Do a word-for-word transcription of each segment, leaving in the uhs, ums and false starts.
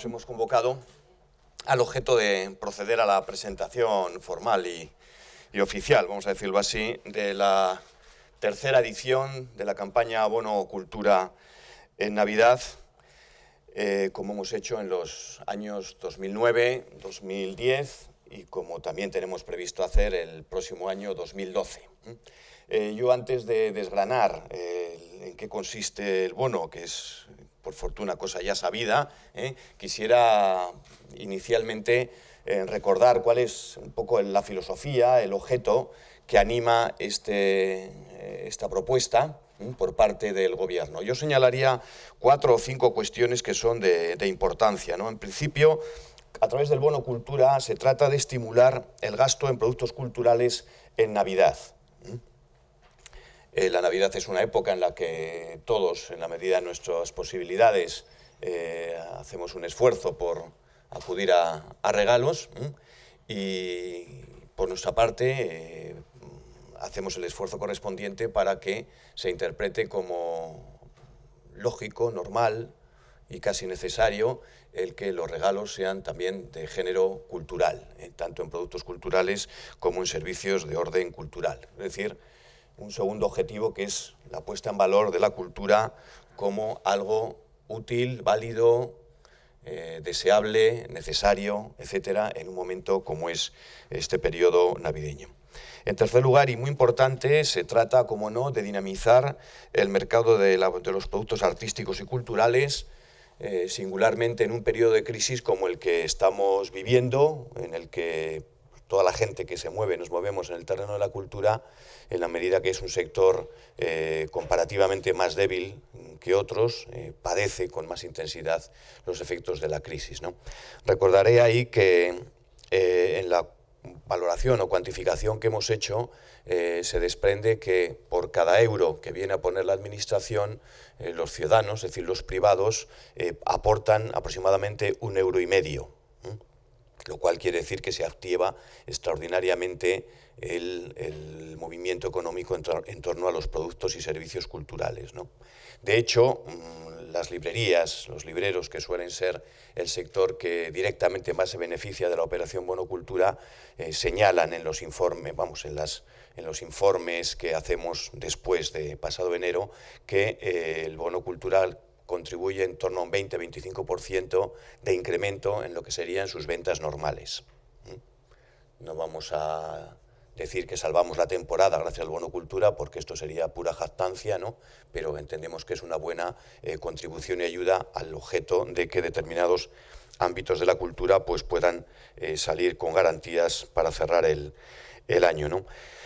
nos hemos convocado al objeto de proceder a la presentación formal y, y oficial, vamos a decirlo así, de la tercera edición de la campaña Abono Cultura en Navidad, eh, como hemos hecho en los años dos mil nueve, dos mil diez y como también tenemos previsto hacer el próximo año dos mil doce. Eh, yo, antes de desgranar eh, en qué consiste el bono, que es por fortuna cosa ya sabida, eh, quisiera inicialmente eh, recordar cuál es un poco la filosofía, el objeto que anima este, eh, esta propuesta eh, por parte del Gobierno. Yo señalaría cuatro o cinco cuestiones que son de, de importancia, ¿no? En principio, a través del bono cultura se trata de estimular el gasto en productos culturales en Navidad. Eh, la Navidad es una época en la que todos, en la medida de nuestras posibilidades, eh, hacemos un esfuerzo por acudir a, a regalos ¿eh? y, por nuestra parte, eh, hacemos el esfuerzo correspondiente para que se interprete como lógico, normal y casi necesario el que los regalos sean también de género cultural, ¿eh? tanto en productos culturales como en servicios de orden cultural. Es decir, un segundo objetivo, que es la puesta en valor de la cultura como algo útil, válido, eh, deseable, necesario, etcétera, en un momento como es este periodo navideño. En tercer lugar, y muy importante, se trata, como no, de dinamizar el mercado de, la, de los productos artísticos y culturales, eh, singularmente en un periodo de crisis como el que estamos viviendo, en el que toda la gente que se mueve, nos movemos en el terreno de la cultura, en la medida que es un sector eh, comparativamente más débil que otros, eh, padece con más intensidad los efectos de la crisis, ¿no? Recordaré ahí que eh, en la valoración o cuantificación que hemos hecho, eh, se desprende que por cada euro que viene a poner la Administración, eh, los ciudadanos, es decir, los privados, eh, aportan aproximadamente un euro y medio. ¿eh? Lo cual quiere decir que se activa extraordinariamente el, el movimiento económico en, en torno a los productos y servicios culturales, ¿no? De hecho, las librerías, los libreros, que suelen ser el sector que directamente más se beneficia de la operación Bono Cultura, eh, señalan en los informes, vamos, en, las, en los informes que hacemos después de pasado enero, que eh, el Bono Cultural contribuye en torno a un veinte a veinticinco por ciento de incremento en lo que serían sus ventas normales. No vamos a decir que salvamos la temporada gracias al bono cultura, porque esto sería pura jactancia, ¿no? Pero entendemos que es una buena eh, contribución y ayuda al objeto de que determinados ámbitos de la cultura pues, puedan eh, salir con garantías para cerrar el, el año, ¿no?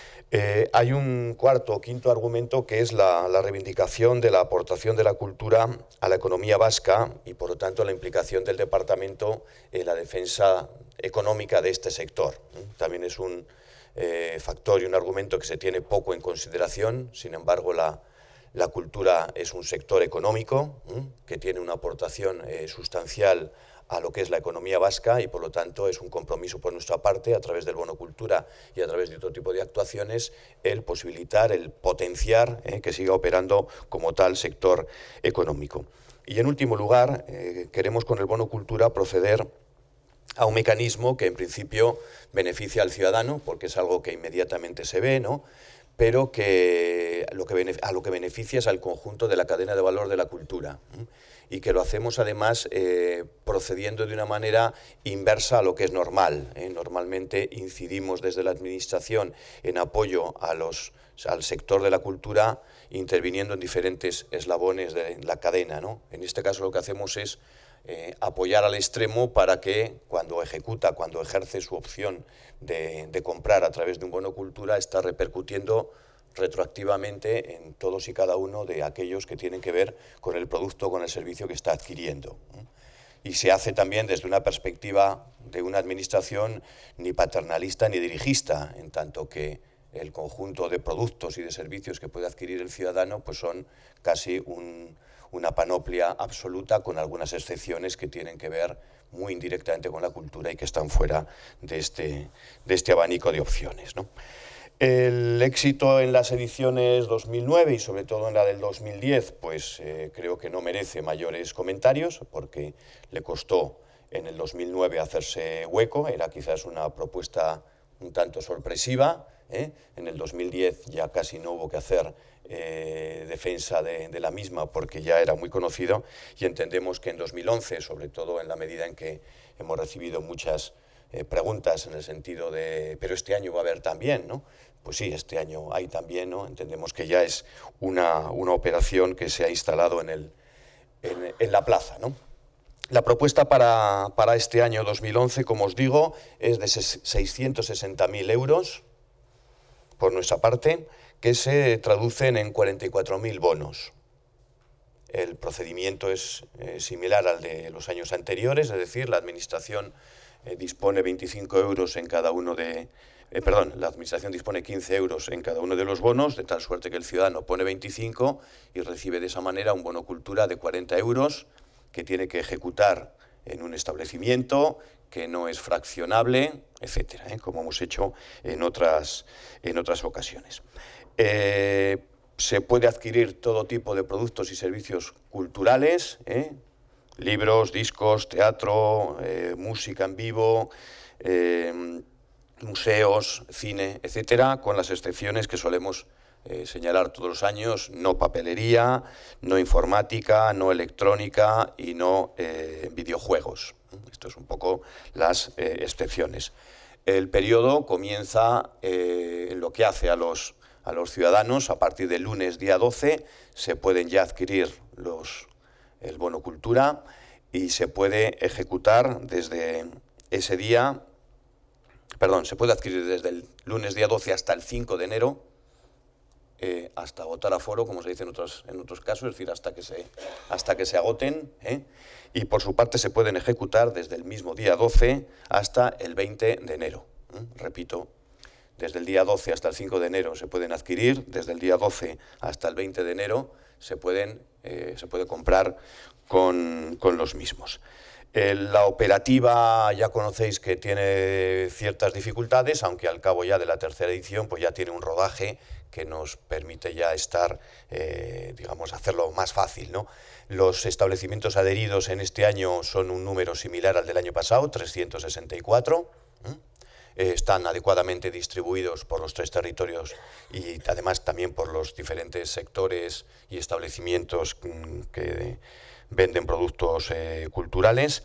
Eh, hay un cuarto o quinto argumento, que es la, la reivindicación de la aportación de la cultura a la economía vasca y, por lo tanto, la implicación del Departamento en la defensa económica de este sector. ¿eh? También es un eh, factor y un argumento que se tiene poco en consideración. Sin embargo, la, la cultura es un sector económico ¿eh? que tiene una aportación eh, sustancial a lo que es la economía vasca y, por lo tanto, es un compromiso por nuestra parte, a través del bono cultura y a través de otro tipo de actuaciones, el posibilitar, el potenciar eh, que siga operando como tal sector económico. Y, en último lugar, eh, queremos con el bono cultura proceder a un mecanismo que, en principio, beneficia al ciudadano, porque es algo que inmediatamente se ve, ¿no? pero que, lo que a lo que beneficia es al conjunto de la cadena de valor de la cultura, ¿eh? y que lo hacemos además eh, procediendo de una manera inversa a lo que es normal. ¿eh? Normalmente incidimos desde la Administración en apoyo a los, al sector de la cultura, interviniendo en diferentes eslabones de la cadena, ¿no? En este caso lo que hacemos es Eh, apoyar al extremo para que cuando ejecuta, cuando ejerce su opción de, de comprar a través de un bono cultura, está repercutiendo retroactivamente en todos y cada uno de aquellos que tienen que ver con el producto o con el servicio que está adquiriendo. Y se hace también desde una perspectiva de una administración ni paternalista ni dirigista, en tanto que el conjunto de productos y de servicios que puede adquirir el ciudadano pues son casi un una panoplia absoluta, con algunas excepciones que tienen que ver muy indirectamente con la cultura y que están fuera de este, de este abanico de opciones, ¿no? El éxito en las ediciones dos mil nueve y sobre todo en la del dos mil diez, pues eh, creo que no merece mayores comentarios, porque le costó en el dos mil nueve hacerse hueco, era quizás una propuesta un tanto sorpresiva, ¿eh? En el dos mil diez ya casi no hubo que hacer eh, defensa de, de la misma porque ya era muy conocido, y entendemos que en dos mil once, sobre todo en la medida en que hemos recibido muchas eh, preguntas en el sentido de ¿pero este año va a haber también?, ¿no? Pues sí, este año hay también, ¿no? Entendemos que ya es una, una operación que se ha instalado en, el, en, en la plaza, ¿no? La propuesta para, para este año dos mil once, como os digo, es de seiscientos sesenta mil euros por nuestra parte, que se traducen en cuarenta y cuatro mil bonos. El procedimiento es eh, similar al de los años anteriores, es decir, la Administración eh, dispone veinticinco euros en cada uno de... Eh, perdón, la Administración dispone quince euros en cada uno de los bonos, de tal suerte que el ciudadano pone veinticinco y recibe de esa manera un bono cultura de cuarenta euros que tiene que ejecutar en un establecimiento, que no es fraccionable, etcétera, ¿eh? Como hemos hecho en otras, en otras ocasiones. Eh, se puede adquirir todo tipo de productos y servicios culturales, ¿eh? Libros, discos, teatro, eh, música en vivo, eh, museos, cine, etcétera, con las excepciones que solemos eh, señalar todos los años: no papelería, no informática, no electrónica y no eh, videojuegos. Esto es un poco las eh, excepciones. El periodo comienza eh, en lo que hace a los, a los ciudadanos. A partir del lunes día doce se pueden ya adquirir los, el bono cultura y se puede ejecutar desde ese día. Perdón, se puede adquirir desde el lunes día doce hasta el cinco de enero, eh, hasta agotar aforo, como se dice en otros, en otros casos, es decir, hasta que se, hasta que se agoten, ¿eh? Y por su parte se pueden ejecutar desde el mismo día doce hasta el veinte de enero. ¿eh? Repito, desde el día doce hasta el cinco de enero se pueden adquirir, desde el día doce hasta el veinte de enero se, pueden, eh, se puede comprar con, con los mismos. La operativa ya conocéis que tiene ciertas dificultades, aunque al cabo ya de la tercera edición pues ya tiene un rodaje que nos permite ya estar, eh, digamos, hacerlo más fácil, ¿no? Los establecimientos adheridos en este año son un número similar al del año pasado, trescientos sesenta y cuatro. ¿eh? Eh, están adecuadamente distribuidos por los tres territorios y además también por los diferentes sectores y establecimientos que venden productos eh, culturales,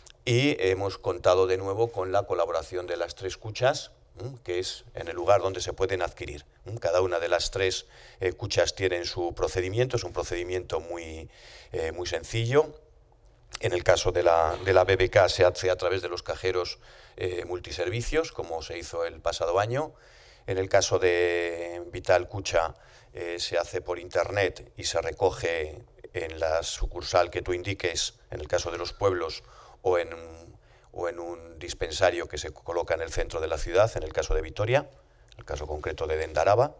y hemos contado de nuevo con la colaboración de las tres cuchas, ¿eh? que es en el lugar donde se pueden adquirir. ¿eh? Cada una de las tres eh, cuchas tienen su procedimiento, es un procedimiento muy, eh, muy sencillo. En el caso de la, de la B B K se hace a través de los cajeros eh, multiservicios, como se hizo el pasado año. En el caso de Vital Cucha eh, se hace por internet y se recoge en la sucursal que tú indiques, en el caso de los pueblos, o en, o en un dispensario que se coloca en el centro de la ciudad, en el caso de Vitoria, en el caso concreto de Dendaraba.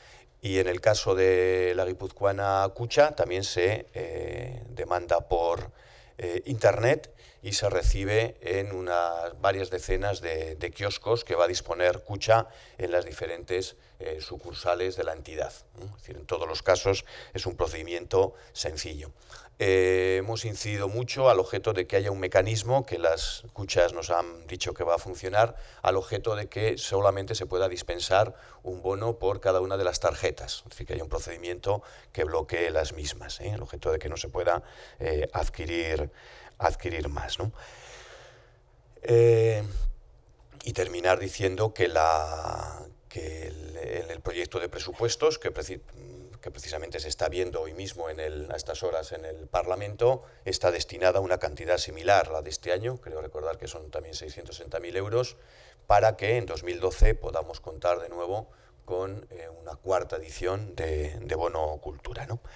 Y en el caso de la guipuzcoana Cucha también se eh, demanda por eh, internet y se recibe en unas varias decenas de, de kioscos que va a disponer Cucha en las diferentes eh, sucursales de la entidad. Es decir, en todos los casos es un procedimiento sencillo. Eh, hemos incidido mucho al objeto de que haya un mecanismo que las cuchas nos han dicho que va a funcionar, al objeto de que solamente se pueda dispensar un bono por cada una de las tarjetas, es decir, que haya un procedimiento que bloquee las mismas, ¿eh? El objeto de que no se pueda eh, adquirir, adquirir más, ¿no? Eh, y terminar diciendo que, la, que el, el, el proyecto de presupuestos, que que precisamente se está viendo hoy mismo en el, a estas horas en el Parlamento, está destinada a una cantidad similar a la de este año, creo recordar que son también seiscientos sesenta mil euros, para que en dos mil doce podamos contar de nuevo con eh, una cuarta edición de, de Bono Cultura, ¿no?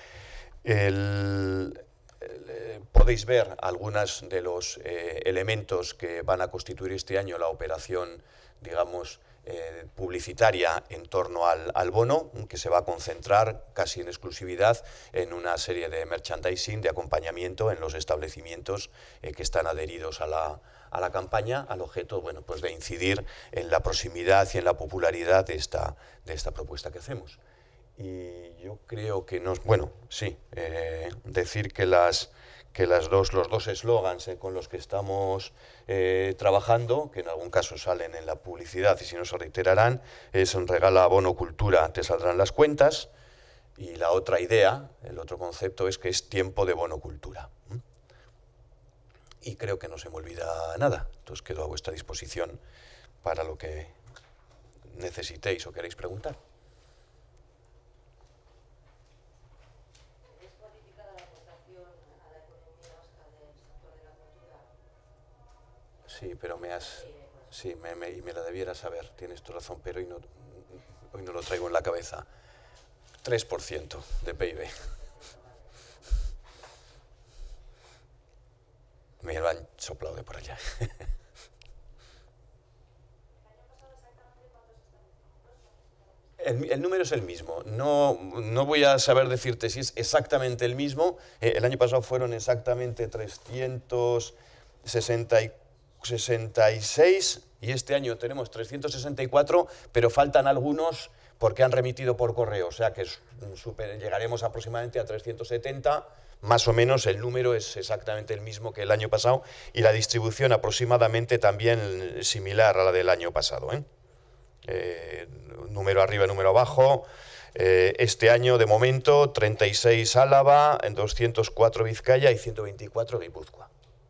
El, el, podéis ver algunos de los eh, elementos que van a constituir este año la operación, digamos, Eh, publicitaria en torno al, al bono, que se va a concentrar casi en exclusividad en una serie de merchandising, de acompañamiento en los establecimientos eh, que están adheridos a la, a la campaña, al objeto, bueno, pues de incidir en la proximidad y en la popularidad de esta, de esta propuesta que hacemos. Y yo creo que nos, bueno, sí, eh, decir que las, que las dos, los dos eslogans eh, con los que estamos eh, trabajando, que en algún caso salen en la publicidad y si no se reiterarán, es regala bono cultura, te saldrán las cuentas, y la otra idea, el otro concepto es que es tiempo de bono cultura. Y creo que no se me olvida nada, entonces quedo a vuestra disposición para lo que necesitéis o queréis preguntar. Sí, pero me has... Sí, me, me, y me la debieras saber, tienes tu razón, pero hoy no, hoy no lo traigo en la cabeza. tres por ciento de P I B. Me lo han soplado de por allá. El, el número es el mismo. No, no voy a saber decirte si es exactamente el mismo. Eh, el año pasado fueron exactamente trescientos sesenta y seis y este año tenemos trescientos sesenta y cuatro, pero faltan algunos porque han remitido por correo. O sea que super, llegaremos aproximadamente a trescientos setenta. Más o menos el número es exactamente el mismo que el año pasado y la distribución aproximadamente también similar a la del año pasado, ¿eh? Eh, número arriba, número abajo. Eh, este año, de momento, treinta y seis Álava, doscientos cuatro Vizcaya y ciento veinticuatro Guipúzcoa.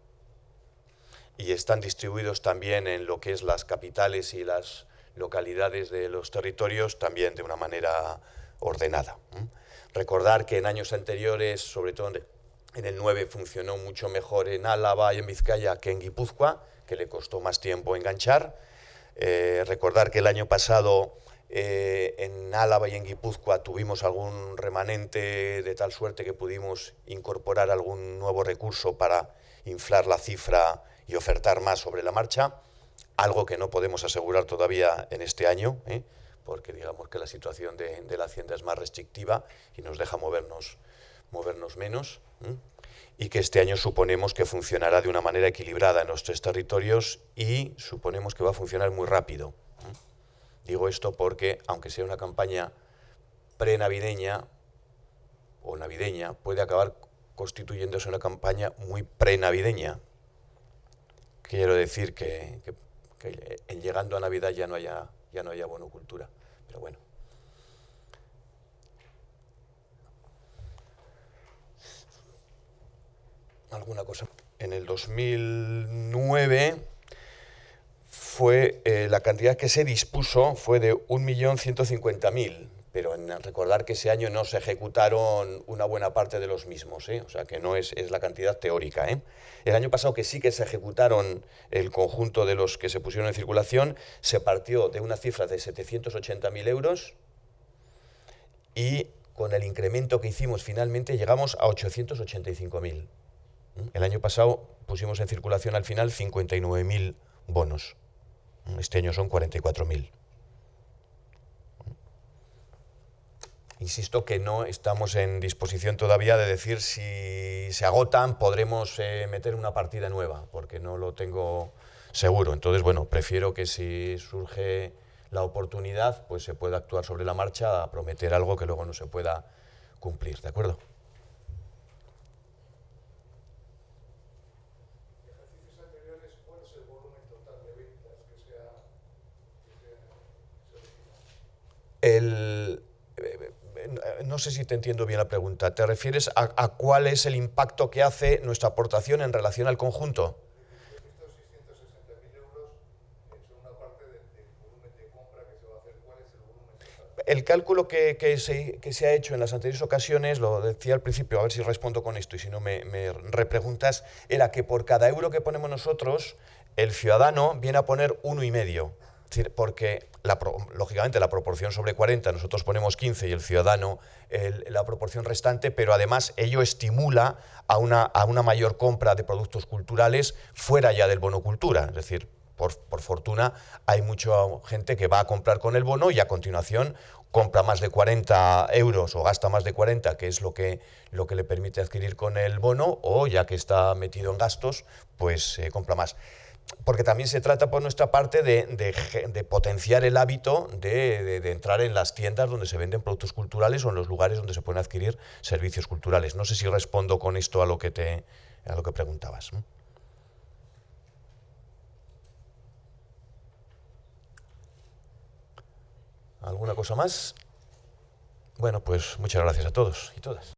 Y están distribuidos también en lo que es las capitales y las localidades de los territorios también de una manera ordenada. ¿eh? Recordar que en años anteriores, sobre todo en el nueve, funcionó mucho mejor en Álava y en Vizcaya que en Guipúzcoa, que le costó más tiempo enganchar. Eh, recordar que el año pasado eh, en Álava y en Guipúzcoa tuvimos algún remanente de tal suerte que pudimos incorporar algún nuevo recurso para inflar la cifra y ofertar más sobre la marcha, algo que no podemos asegurar todavía en este año, ¿eh? porque digamos que la situación de, de la Hacienda es más restrictiva y nos deja movernos, movernos menos, ¿eh? y que este año suponemos que funcionará de una manera equilibrada en los tres territorios y suponemos que va a funcionar muy rápido. ¿eh? Digo esto porque, aunque sea una campaña prenavideña o navideña, puede acabar constituyéndose una campaña muy prenavideña. Quiero decir que, que, que en llegando a Navidad ya no haya, ya no haya bono cultura, pero bueno. ¿Alguna cosa? En el dos mil nueve fue, eh, la cantidad que se dispuso fue de un millón ciento cincuenta mil, pero en recordar que ese año no se ejecutaron una buena parte de los mismos, ¿eh? o sea que no es, es la cantidad teórica. ¿eh? El año pasado que sí que se ejecutaron el conjunto de los que se pusieron en circulación, se partió de una cifra de setecientos ochenta mil euros y con el incremento que hicimos finalmente llegamos a ochocientos ochenta y cinco mil. El año pasado pusimos en circulación al final cincuenta y nueve mil bonos. Este año son cuarenta y cuatro mil. Insisto que no estamos en disposición todavía de decir si se agotan, podremos eh, meter una partida nueva, porque no lo tengo seguro. Entonces, bueno, prefiero que si surge la oportunidad, pues se pueda actuar sobre la marcha a prometer algo que luego no se pueda cumplir, ¿de acuerdo? El, no sé si te entiendo bien la pregunta. ¿Te refieres a, a cuál es el impacto que hace nuestra aportación en relación al conjunto? Estos seiscientos sesenta mil euros son una parte del, del volumen de compra que se va a hacer. ¿Cuál es el volumen total? El cálculo que, que, se, que se ha hecho en las anteriores ocasiones, lo decía al principio, a ver si respondo con esto y si no me, me repreguntas, era que por cada euro que ponemos nosotros, el ciudadano viene a poner uno y medio. Es decir, porque la, lógicamente la proporción sobre cuarenta, nosotros ponemos quince y el ciudadano el, la proporción restante, pero además ello estimula a una, a una mayor compra de productos culturales fuera ya del bono cultura. Es decir, por, por fortuna hay mucha gente que va a comprar con el bono y a continuación compra más de cuarenta euros o gasta más de cuarenta, que es lo que, lo que le permite adquirir con el bono, o ya que está metido en gastos, pues eh, compra más. Porque también se trata por nuestra parte de, de, de potenciar el hábito de, de, de entrar en las tiendas donde se venden productos culturales o en los lugares donde se pueden adquirir servicios culturales. No sé si respondo con esto a lo que te, a lo que preguntabas. ¿Alguna cosa más? Bueno, pues muchas gracias a todos y todas.